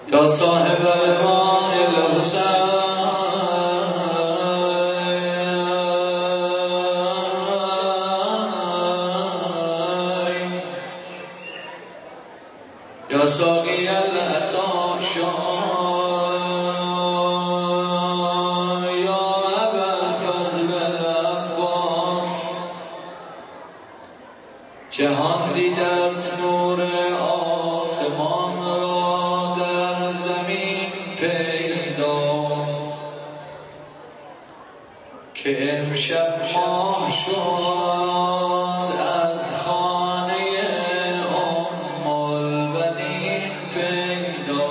یا صاحب المان الحسین یا ساقی العطاشان یا ابوالفضل العباس جهان دیده است نور آسمان را در زمین پیدا که امشب ماه شد از خانه ام البنین پیدا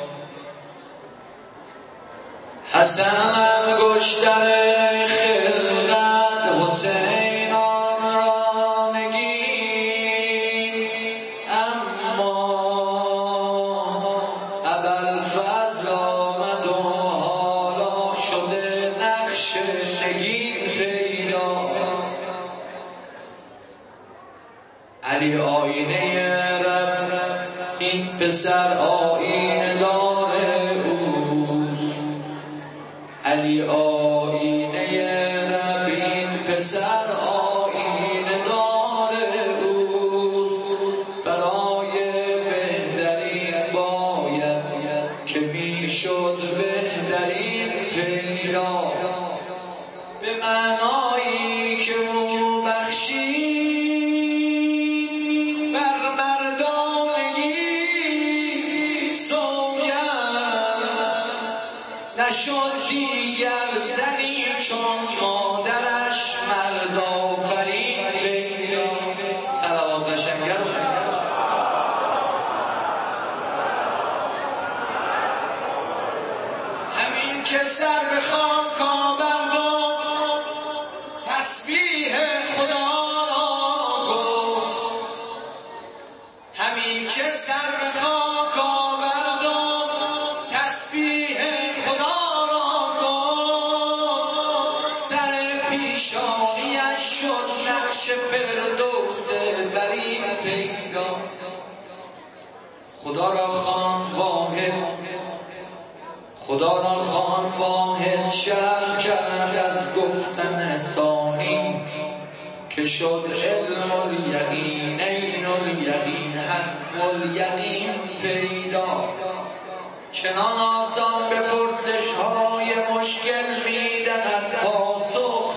حسن انگشتر خلقت حسین آن را نگین اما ابوالفضل آمد و حالا شده نقش نگین پیدا علی آینه رب این پسر آینه دار اوست علی آینه رب این پسر آینه دار اوست برای بهترین باید که میشد بهترین پیدا به معنایی که او بخشید بر مردانگی سوگند نشد دیگر زنی چون مادرش مرد آفرین پیدا صلوات قشنگه همین که سر به خاک آوردم تسبیح خدا را گفت همین که سر به خاک آوردم تسبیح خدا را گفت سر پیشانیش شد نقش فردوس زرین پیدا خدا را خواند واحد شرح کرد از گفتن ثانی که شد علم الیقین عین الیقین حق الیقین پیدا چنان آسان به پرسش های مشکل میدهد پاسخ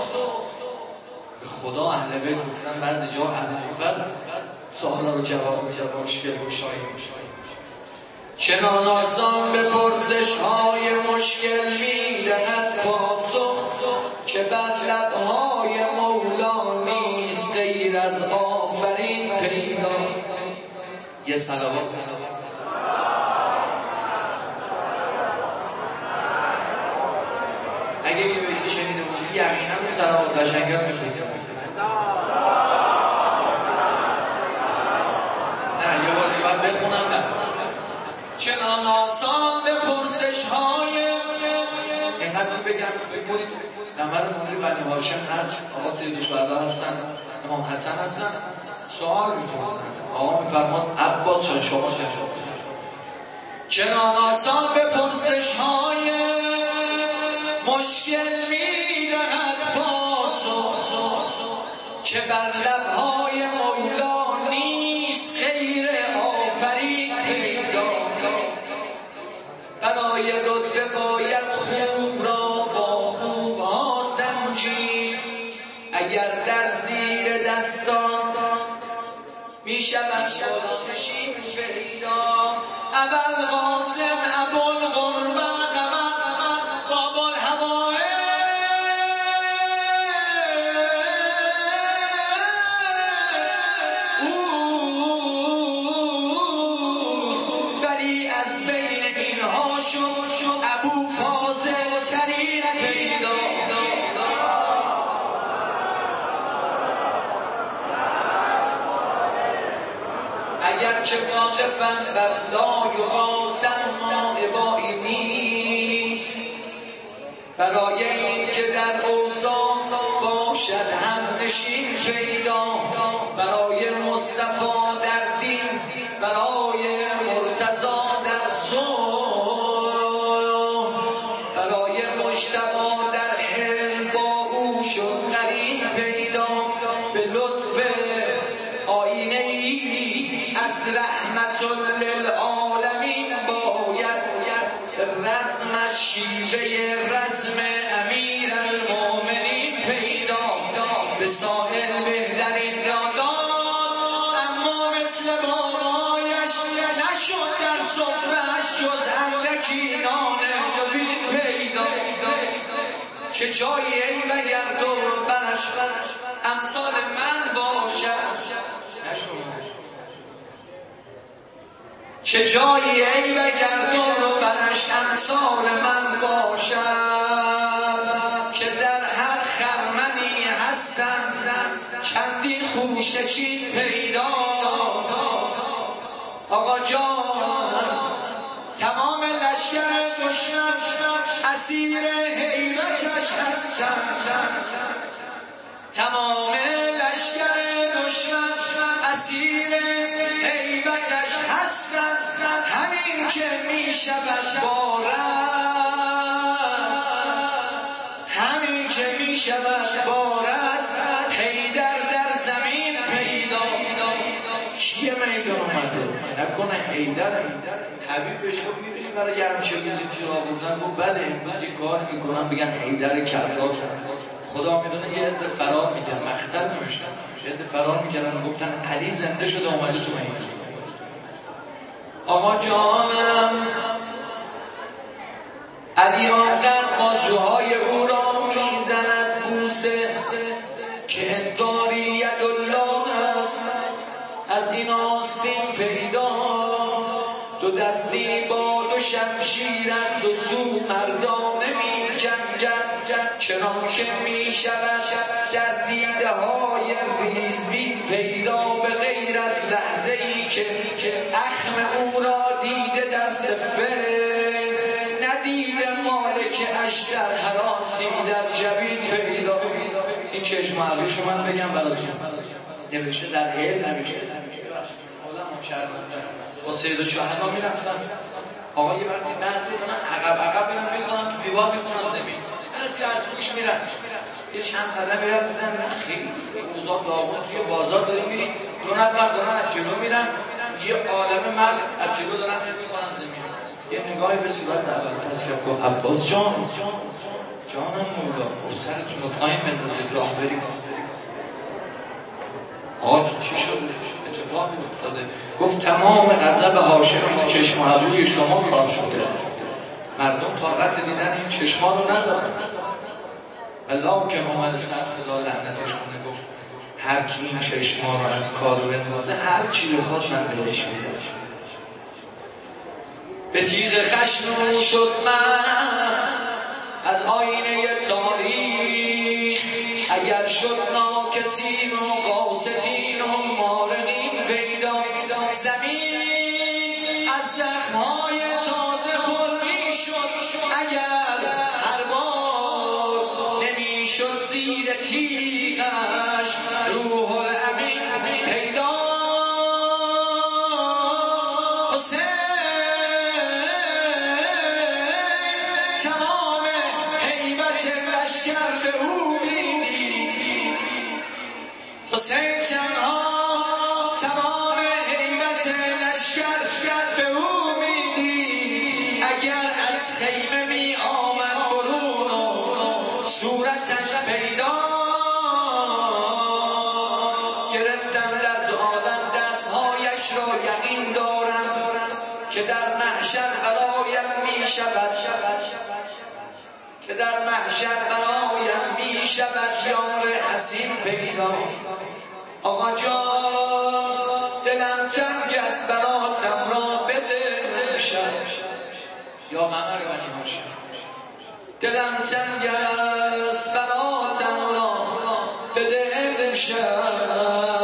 خدا اهل بیت گفتن بعضی جا ابوالفضل سوالا رو جواب مشکل گشایی چنان آسان به پرسش های مشکل میدهد پاسخ که بر لبهای مولا نیست غیر از آفرین پیدا یه صلوات اگه یه بیتی شنیده باشید یقینا اون صلوات قشنگه رو میفرستم نه یه بار دیگه باید بخونم نه چنان آسان به پرسش های اینقدر بگم فکر کنید قمر منیر بنی هاشم هست آقا سید الشهدا هستن امام حسن هستن سوال میپرسن آقا میفرمان عباس جان شما چنان آسان به پرسش های مشکل میدهد پاسخ که بر لبهای مولا نیست غیر آفرین پیدا برای رتبه باید خوب را با خوبها سنجید اگر در زیر دستان میشود نشین پیدا ابوالقاسم ابوالقربه قمر بابا الهوائج ولی از بین اینها شد ابو فاضل ترین پیدا اگرچه واقفا بر لا یقاسم مائبایی نیست برای این که در اوصاف باشد هم نشین پیدا برای مصطفی در دین برای مرتضی در صبح برای مجتبی در حلم با او شد قرین پیدا به لطف آینه ای از رحمت للعالمین باید رسمش شیوه رسم امیر المؤمنین پیدا به سائل بهترین را داد اما مثل بابایش نشد در صفره‌اش جز اندکی نان جوین پیدا چه جایی ای وگر دور برش امثال من باشد چه جایی ای وگر دور برش امثال من باشد که در هر خرمنی هستند چندین خوشه چین پیدا آقا جان تمام لشکر دشمن اسیر حیرتش هستند تمام لشکر دشمن اسیر حیبتش هستند همین که می شود بارست همین که می شود بارست حیدر در زمین پیدا کیه میدان آمده نکنه حیدر حبیبش رو میدونی برای همچه بیزی چرا بودن گفت بله امروز یه کار میکنم بگن حیدر کربلا خدا میدونه یه عده فرار میکرد مقتل نمیشن یه عده فرار میکردن گفتن علی زنده شده اومده تو مهیدر آقا جانم علی آنقدر بازوهای او را میزند بوسه که انگاری یدالله است از این آستین پیدا دو دستی با دو شمشیر از دو سو مردانه می جنگد چنان که می شود در دیده های ریزبین پیدا به غیر از لحظه ای که اخم او را دیده در صفه ندیده مالک اشتر حراسی در جبین پیدا این چشم عروش رو من بگم براتون نوشته در علم نوشته آدم شرمنده با سید شهدا میرفتم آقا یه وقتی بعضی کنن عقب میرن میخونن تو دیوار میخونن زمین بعضی از روش میرن یه چند قدم میرفت دیدم خیلی اوضاع داغون توی بازار داریم میریم دو نفر دارن از جلو میرن یه عالم مرد از جلو دارن میخونن زمین یه نگاهی به صورت ابوالفضل کرد گفت عباس جانم مولا گفت سرتون رو پایین بندازید راه بریم آقا چی شده؟ اتفاقی افتاده گفت تمام غضب هاشمی تو چشم ابروی شما کار شده مردم طاقت دیدن این چشما رو ندارن الله که محمد صد خدا لعنتش کنه گفت هر کی این چشما رو از کار بندازه هر چی بخواد من بهش میدم به تیغ خشم شد من از آینه تاریخ اگر شد ناکسین و قاستین و مارقین پیدا زمین از زخمهای تازه پر می شد اگر هر بار نمی شد زیر تیغش روح الامین پیدا حسین تمام هیبت لشکر به او میدید حسین تمام هیبت لشکر به او میدید اگر از خیمه می آمد برون و صورتش پیدا گرفتم در دو عالم دستهایش را یقین دارم که در محشر برایم می شود که در محشر برایم می شود یار حسین پیدا آقا جان دلم تنگ است براتم را بده امشب یا قمر بنی هاشم دلم تنگ است براتم را بده امشب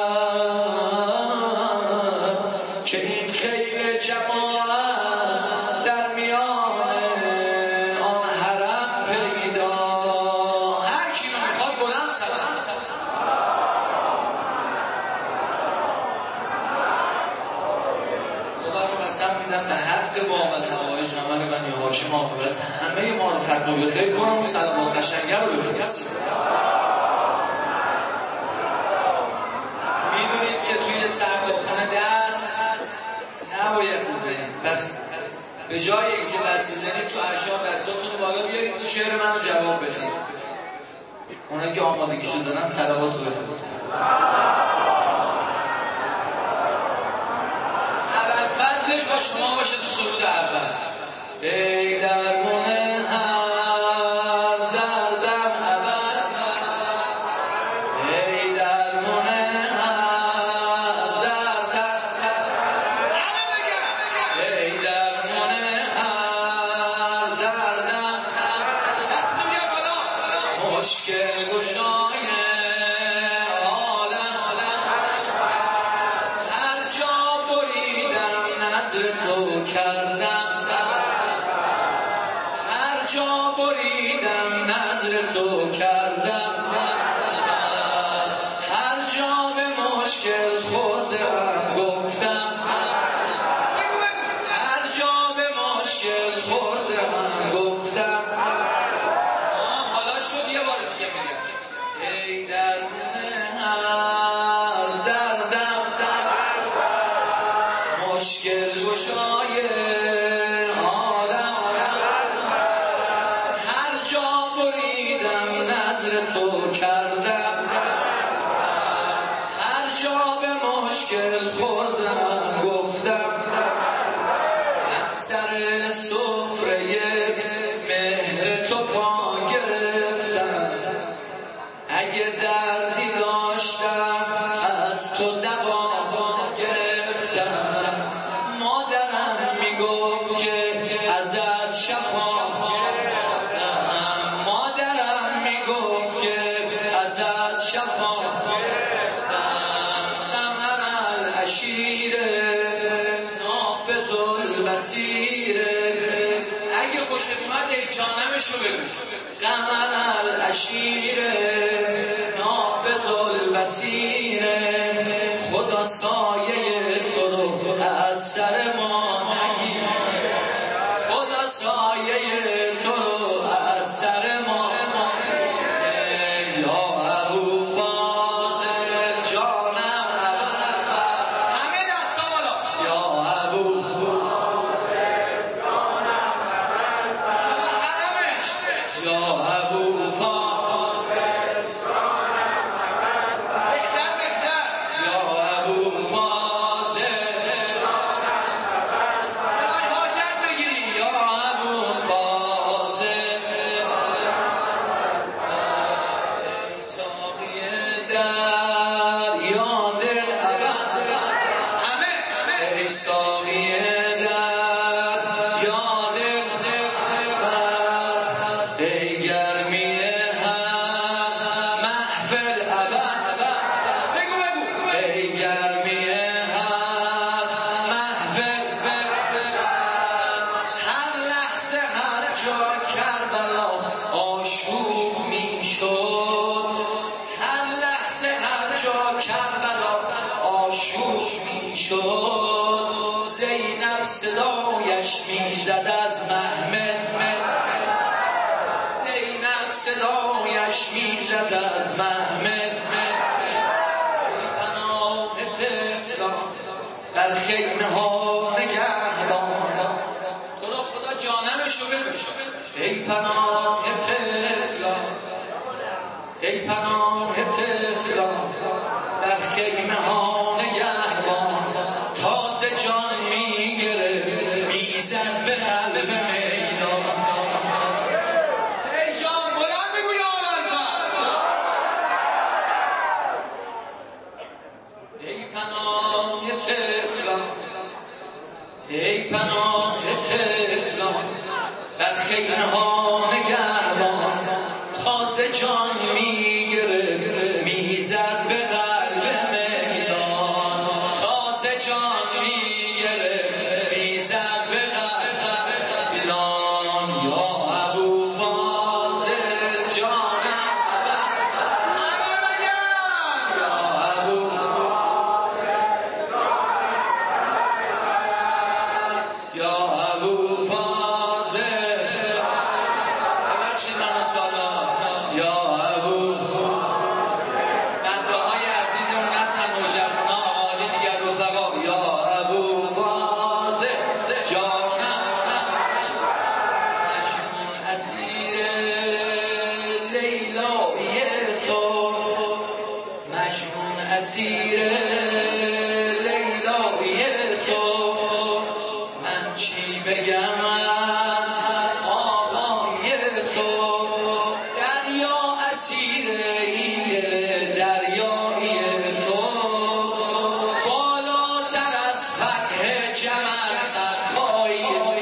که این خیل جماعت در میان آن حرم پیدا هر کی رو میخواد بلند سلام خدا رو قسم میدم به حق باقل هوایج عمل بنی هاشم عاقبت همه ما رو ختم به خیر کنم و سلامات قشنگه رو بفرست. میدونید که توی سربازخانه دست نباید بزنید، پس به جای اینکه دست بزنید تو اعشاب دستاتون رو بالا بیارید و شعر من رو جواب بدید. اونایی که آمادگیشو دارن صلوات رو بفرستید. اول فصلش با شما باشه تو سرود اول. ای درمون هر دردم اول فصل، ای درمون هر دردم، ای درمون هر دردم، دست بیا بالا، مشکل گشای تو کردم، هر جا بریدم نظر تو کردم، هر جا به مشکل خوردم گفتم، هر جا به مشکل خوردم گفتم. حالا شد یه بار دیگه میگم ای درمون هر دردم، مشکل گشای عالم، هر جا بریدم نظر تو کردم، هر جا به مشکل خوردم گفتم. سر سفره مهر تو پا گرفتم، اگه دردی داشتم از تو دوا گرفتم. مادرم میگفت که ازت شفا گرفتم، مادرم میگفت که ازت شفا گرفتم. قمر العشیر نافذ البصیر، اگه خوشت اومد یک جانمشو بگو. قمر العشیر نافذ البصیر، خدا سایه تو رو از سر ما نگیره، خدا سایه تو رو از سر ما نگیره. یا ابو فاضل جانم اول، همه دستا بالا. یا ابو فاضل جانم اول، حرمش. یا ابو فاضل جانم اول، بهتر. یا ابو فاضل جانم اول، حاجت بگیری. یا ابو فاضل ای ساقی در یا دل اول، همه ای ساقی در یا دل بس، ای گرمی هم محفل اول، بگو ای گرمی هم محفل بس. هر لحظه هر جا کربلا آشوب میشد، هر لحظه هر جا کربلا آشوب میشد. زینب صدایش میزد از محمد، زینب صدایش میزد از محمد. ای پناه طفلان در خیمه ها نگهبان، تو رو خدا جانمشو بگو. ای پناه طفلان، ای پناه طفلان در خیمه ها نگهبان، تازه جان میگره میزد به قلب میدان. ای جان بلند بگو یا اول، ای پناه طفلان، ای پناه طفلان در خیمه ها نگهبان، تازه جان میگره میزد به قلب میدان، تازه جان میگره میزد به قلب میدان. یا ابو فاضل جانم اول، همه بگن یا ابو فاضل جانم اول، یا ابو چی بگم از آقای تو، دریا اسیر این دریایی تو، بالاتر از فتح جمل سرپایی،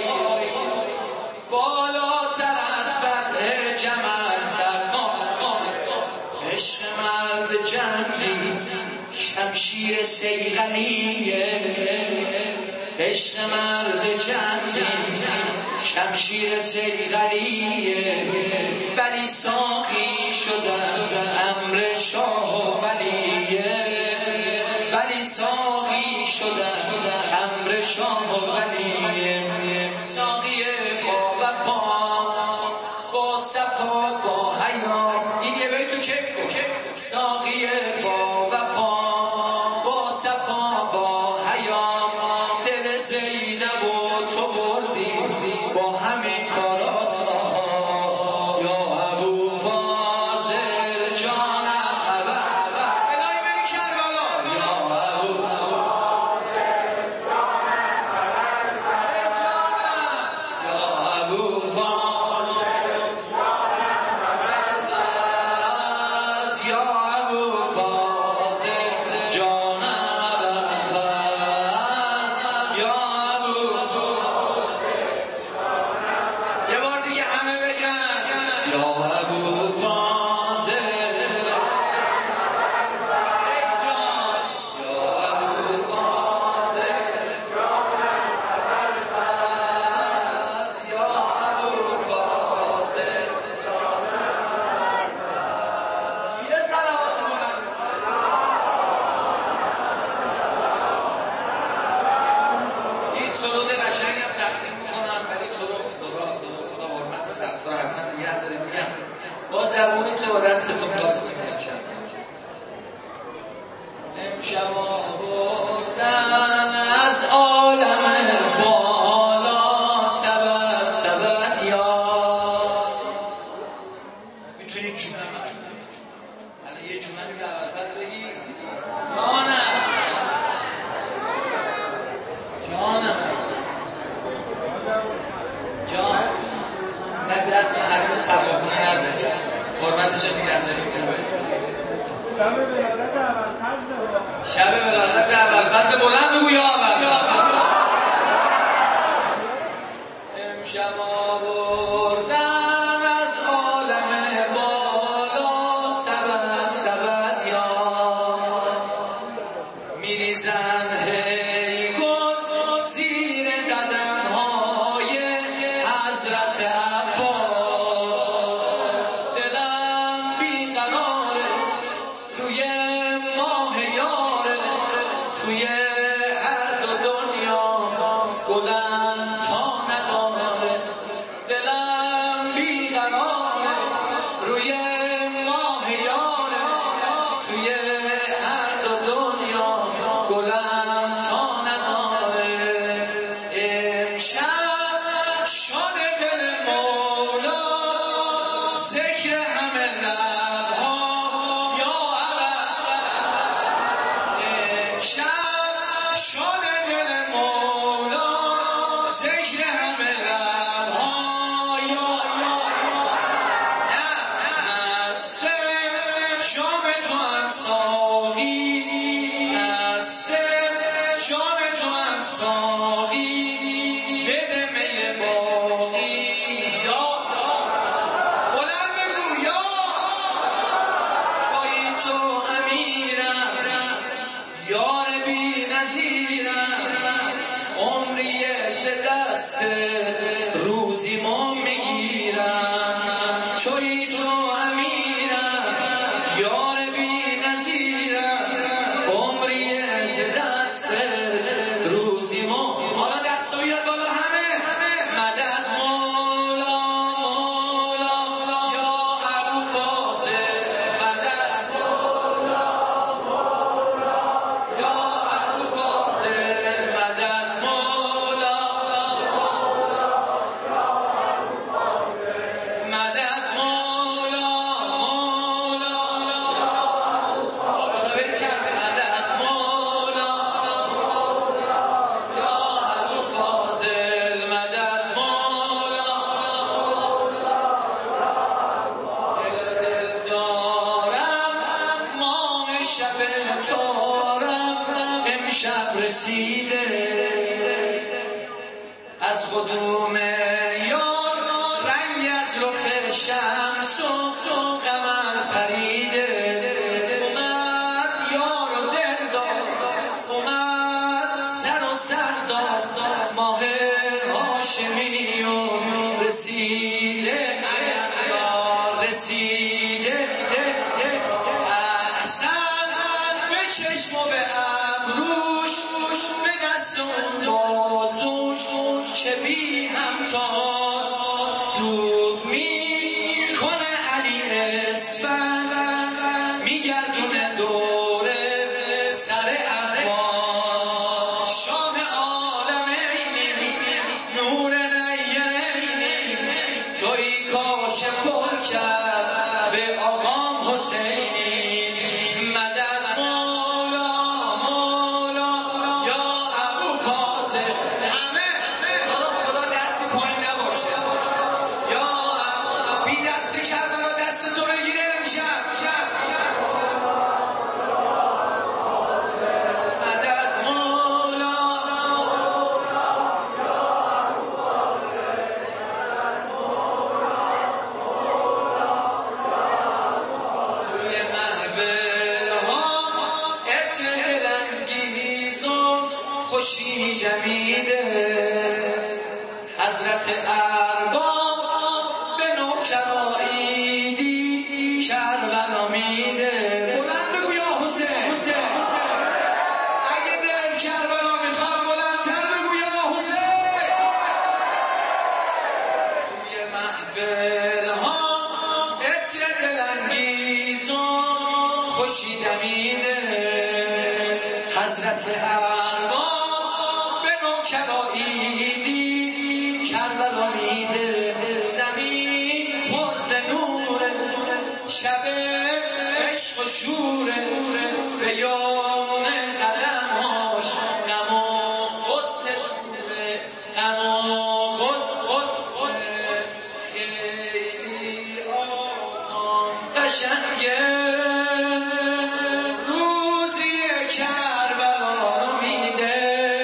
بالاتر از فتح جمل سرپایی، عشق مرد جنگی شمشیر صیقلیه، عشق مرد جنگی شمشیر صیقلیه، ولی ساقی شدن امر شاه و ولیه، ولی ساقی شدن امر شاه و ولیه، ساقی با وفا با صفا با حیا، این یه بیتو کیف کن، ساقی با وفا با صفا با حیا، دل زینب و تو بردی با همین کارات، یا ابو فاضل جانم ابد الهی بری کربلا، یا ابو فاضل جانم ابد جانم، یا ابو فاضل جانم ابد، یا ابو فاضل جانم ابد، یا ابو یه بار دیگه همه بگن یا ابو فاضل ای جان، یا ابو فاضل یا ابو فاضل یه صلوات این سرود قشنگ هم تقدیم میکنم، ولی تو رو خدا حرمت سرطان حتما نگه دارید، میگم با زبونی تو با دستتون کار کنید. امشب آوردن از عالم بالا سبد یاس، میتونی جونم الان یه جونمی که اول پس بگی جانم نه دست هرگز سبافی نزد حرمتش رو نگه دارید. شب ولادت ابوالفضل بلند بگو یا ابوالفضل. امشب آوردن از عالم بالا سبد یاس، میریزن هی گل زیر قدم‌های حضرت عباس، دلم بیقراره روی ماه یاره، توی هر دو دنیا گلم تا نداره، دلم بیقراره روی ماه یاره، توی هر دو دنیا گلم تا نداره. امشب شاد دل مولا ذکر همه لبها یا امشب شاد دل مولا ذکر همه لبها یا مست شام تو هم ساقی، مست شام تو هم ساقی، بده می باقی یا بلند بگو یا تویی تو امیرم یار بی نظیرم، عمری ز دست معلومه یار رنگ از رخ شمس و قمر پریده، اومد یار و دل داد، اومد سر و سر داد، ماه هاشمی و رسیده رسیده، احسن به چشم و به ابروش، به دست و بازوش، چه بی همتاست دود می کنه علی اسفند، میگردونه دوره سر عباس، شاه عالمین نور نیرین، توی کاشف الکرب به آقام حسینی، مدد مولا مولا یا ابو فاضل. همه خدا دستی پایین نباشه، یا بی دستی کربلا دست تو بگیره امشب، مدد مولا توی محفل ها عطر دلانگیز و خوشی جمیده، حضرت ارباب به نوکراییدی کربلا میده. بلند بگو یا حسین، اگه دل کربلا میخواد بلندتر بگو یا حسین. توی محفل ها عطر دلانگیز و خوشی دمیده، حضرت ارباب به نوکراییدی کربلا میده، زمین پر ز نوره، شب عشق و شوره، به یان قدمهاش غم و غصه دوره، غم و غصه خیلی آرام قشنگه، روزی کربلا رو میده،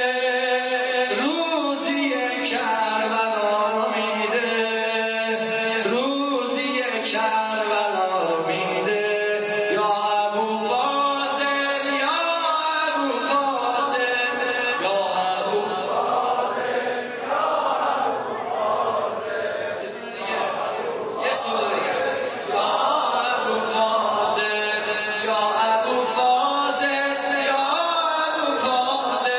روزی کربلا رو میده، روزی کربلا رو میده، یا ابو فاضل یا ابو فاضل یا ابو یه سوال یا ابو فاضل یا ابو فاضل یا ابو فاضل،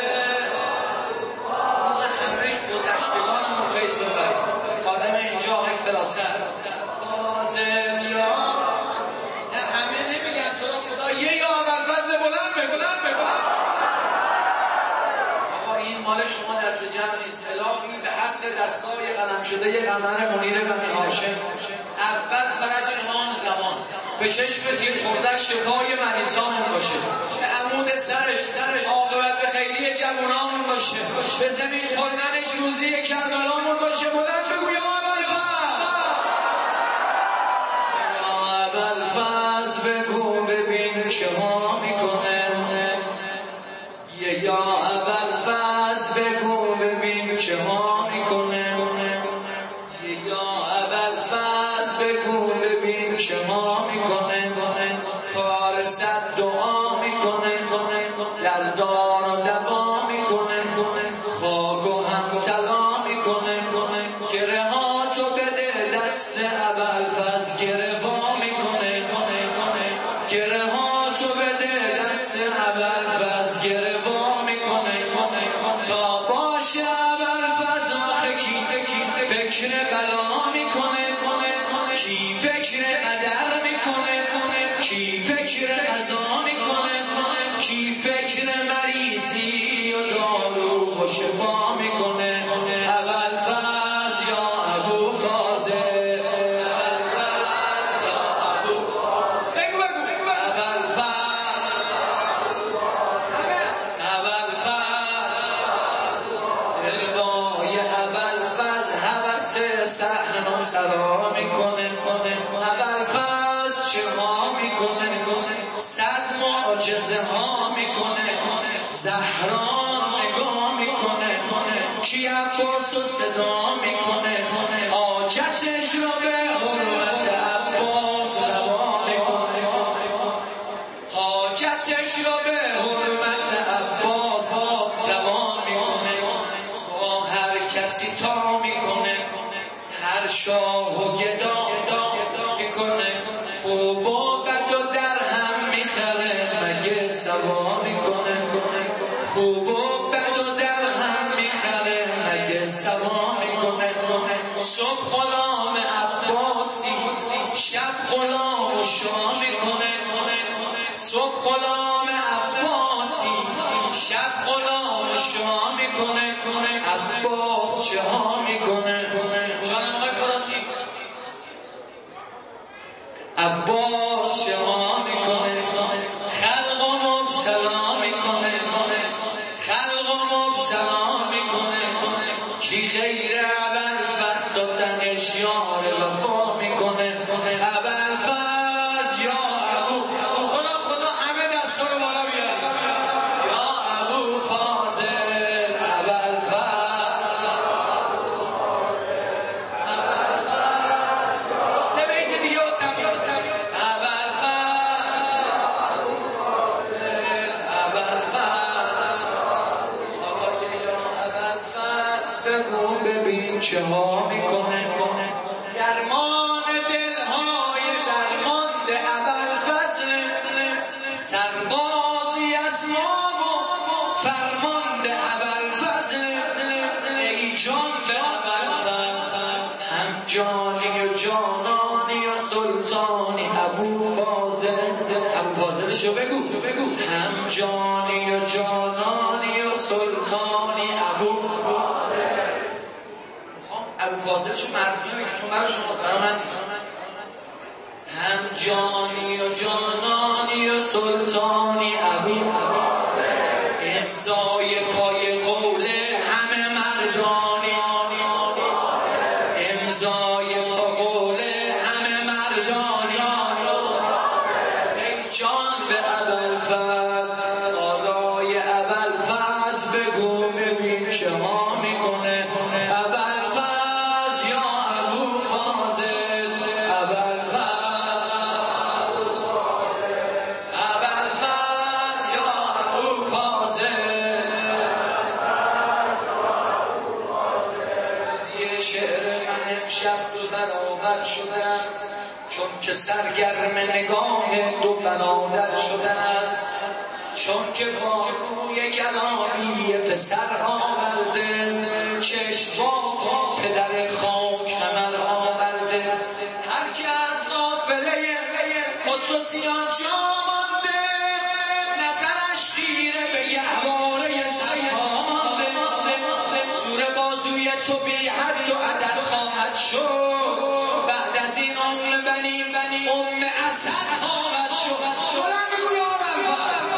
همه گذشتگانمون فیض ببرید. خادم اینجا آقای فراست فاضل یا نه، همه نمیگن تو رو خدا یه یا ابوالفضل بلند آقا این مال شما دست جمع نیست، الهی به حق دستای قلم شده قمر منیر بنی هاشم اول فرج امام زمان، به چشم تیر خوردک شفای مریضامون باشه، به عمود سرش عاقبت خیلی جوانامون باشه، به زمین خوردنش روزی کربلامون باشه. بلند بگو یا ابوالفضل بگو ببین چه ها میکنه، یا ابوالفضل بگو ببین چه ها میکنه، یا ابوالفضل بگو ببین چه ها میکنه، کار صد دعا میکنه، در دار و دوا میکنه، خاک و هم طلا میکنه، گره ها تو بده دست ابوالفضل گره وا میکنه، گره ها تو بده دست ابوالفضل گره وا میکنه، تا باشه ابوالفضل آخه کی فکر بلا میکنه، کی فکر قدر میکنه، کی فکر قضا میکنه، کی فکر مریضی و دارو و شفا میکنه. ابوالفضل یا ابو فاضل، ابوالفضل یا ابو بگو دلوای ابوالفضل هوس صحن و سرا میکنه، ابوالفضل چه ها میکنه، صد معجزه ها میکنه، زهرا نگاه میکنه، کی عباس و صدا میکنه، حاجتش را به حرمت عباس روا میکنه، حاجتش را به حرمت عباس روا میکنه. با هر کسی تا میکنه، هر شاه و گدا میکنه، خوب و بد و در هم میخره، مگه سوا میکنه، خوب و بد و در هم میخره، مگه سوا میکنه. صبح غلام عباسی، شب غلام و شاه میکنه، صبح غلام عباسی، شب غلام و شاه میکنه. عباس چه ها میکنه؟ جانم آقای فراتی، عباس چه ها میکنه؟ خلق و مبتلا میکنه، خلق و مبتلا میکنه. کی غیر ابوالفضل تا تهش یار وفا میکنه؟ ابوالفضل یا ابو، خدا همه دستا رو بالا بیارید، یا ابو فاضل ابوالفضل، سه بیت دیگه و تمیم. بگو ببین چه ها میکنه، درمان دلهای درمانده ابوالفضل، سربازی از ما و فرمانده ابوالفضل. ای جان به ابوالفضل، هم جانی و جانانی و سلطانی ابو فاضلشو بگو، هم جانی و جانانی و سلطانی ابو فاضلشو مردمی میگه، چون برای شما برای من نیست. هم جانی و جانانی و سلطانی ابو، امضای پای قول همه مردانی، امضای پای قول همه مردانی. ای جان به ابوالفضل، آلای ابوالفضل بگو ببین چه ها میکنه. شب دو برابر شده است، چون که سرگرم نگاه دو برادر شده است، چون که با روی گرامی پسر آورده، چشم با پدر خاک کمر آورده. هر که از غافله خودروسیان جا مانده، نظرش خیره به گهواره سرها مانده. زور بازوی تو بی حد و عدد خواهد شد، بعد از این بنی اسد خواهد شد. بلند بگو یا ابوالفضل،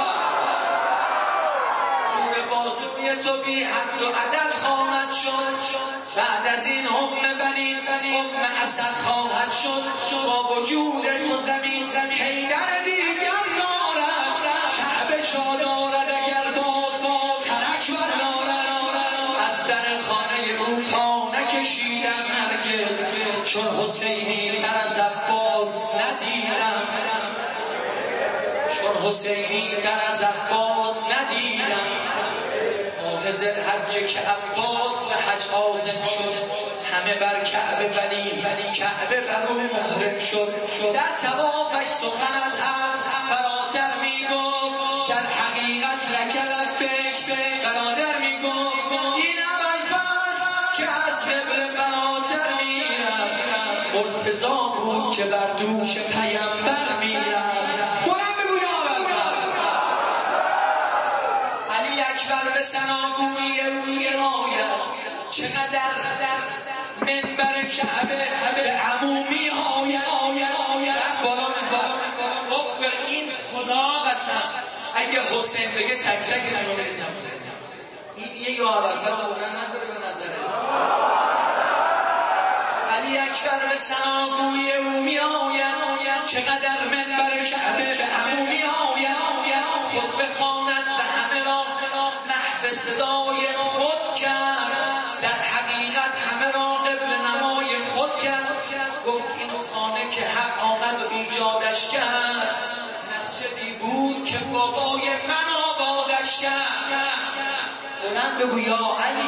زور بازوی تو بی حد و عدد خواهد شد، بعد از این بنی اسد خواهد شد. با وجود تو زمین حیدر دیگر دارد، کعبه جا دارد اگر باز با ترک بردارد. از در خانه او پا نکشیدم هرگز، چون حسینی تر از عباس ندیدم، چون حسینی تر از عباس ندیدم. حافظ الحج که عباس به حج عازم شد، همه بر کعبه ولی کعبه بر او محرم شد. در طوافش سخن از عرض فراتر میگفت، در حقیقت لبیک برادر میگفت. این ابوالفضل که از قبله فراتر میرفت، مرتضی بود که بر دوش پیامبر میرفت. بلند بگو یا ابوالفضل. علی اکبر به ثناگویی او گراید، چقدر منبر کعبه به عمومی آید. بالا گفت به این خدا قسم، اگه حسین بگه تک تک رو بزنم. این یه یا ابوالفضل بودن نداره به نظره. علی اکبر به ثناگویی او می آید، چقدر منبر کعبه به عمومی آید. خود بخواند و همه را محو صدای خود کرد، در حقیقت بابای من آبادش کرد. بلند بگو یا علی.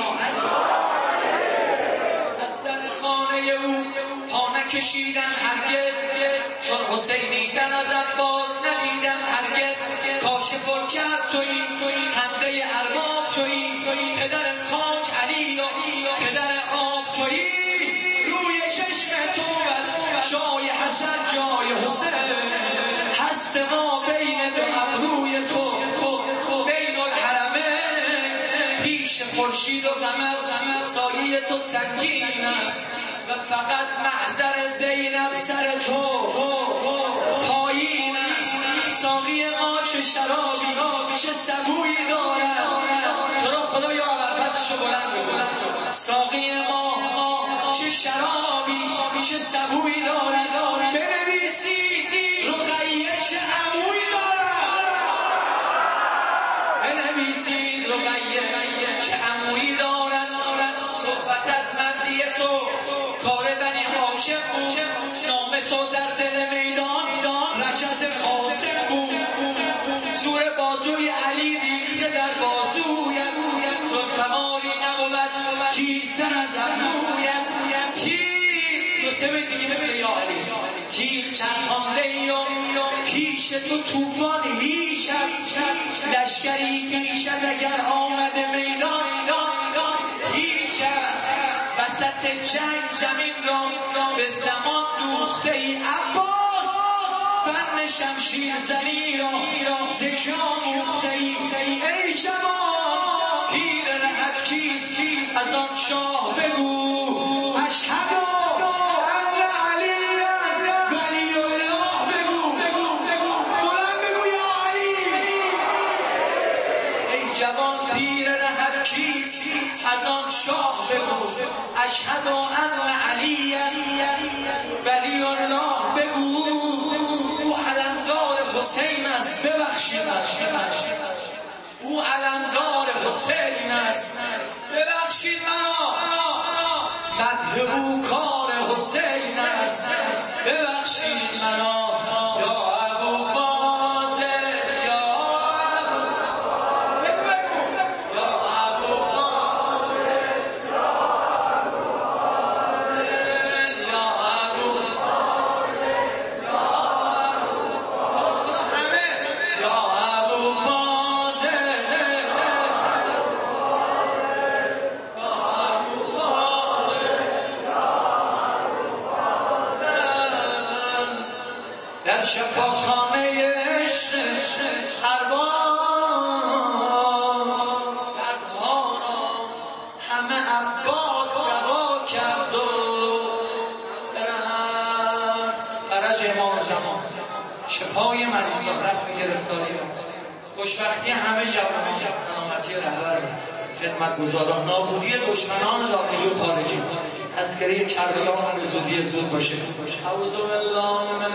از در خانه او پا نکشیدن هرگز، چون حسینی تن از عباس ندیدن هرگز. کاشف الکرب تویی، خنده ارباب تویی، پدر خاک علی و پدر آب تویی. روی چشم تو جای حسن جای حسین، هست ما بین دو ابروی تو بین الحرمین. پیش خورشید و قمر سایه تو سنگین است و فقط محضر زینب سر تو پایین است. ساقی ما چه شرابی چه سبویی دارد، تو رو خدا یا ابوالفضلشو بلند بگو. ساقی ما چه شرابی چه سبویی دارد، بنویسی رقیه چه عمویی دارد، بنویسی رقیه چه عمویی دارد. صحبت از مردی تو کار بنی هاشم بود، نام تو در دل میدان رجز قاسم بود. زور بازوی علی ریخته در بازویم، زلفماری نبود تیز سر از ابرویم. تیغ دو سه دیگه بگه یا علی، تیغ چند حمله و پیش تو طوفان هیچ است. لشکری پیشت اگر آمده میدان هیچ است. وسط جنگ زمین را به زمان دوخته ای عباس، فن شمشیر زنی را زکام موخته ای. ای جوان پیر رهت کیست، از آن شاه بگو اشهد ان علی ولی الله. بگو بلند بگو یا علی. ای جوان پیر رهت کیست، از آن شاه بگو اشهد ان علی ولی الله. بگو او علمدار حسین است، ببخشید او علمدار حسین است، ببخشید مدح او کار حسین است، ببخشید منو یا ابو فاضل یا در شفاخانه عشق ارباب دردها را همه عباس روا کرد و رفت. فرج امام زمان، شفای مریضان، رفت گرفتاری خوشبختی همه جوانان، سلامتی رهبر خدمتگزاران، نابودی دشمنان داخلی و خارجی. تذکره کربلا هم به زودی زود باشه. اعوذ بالله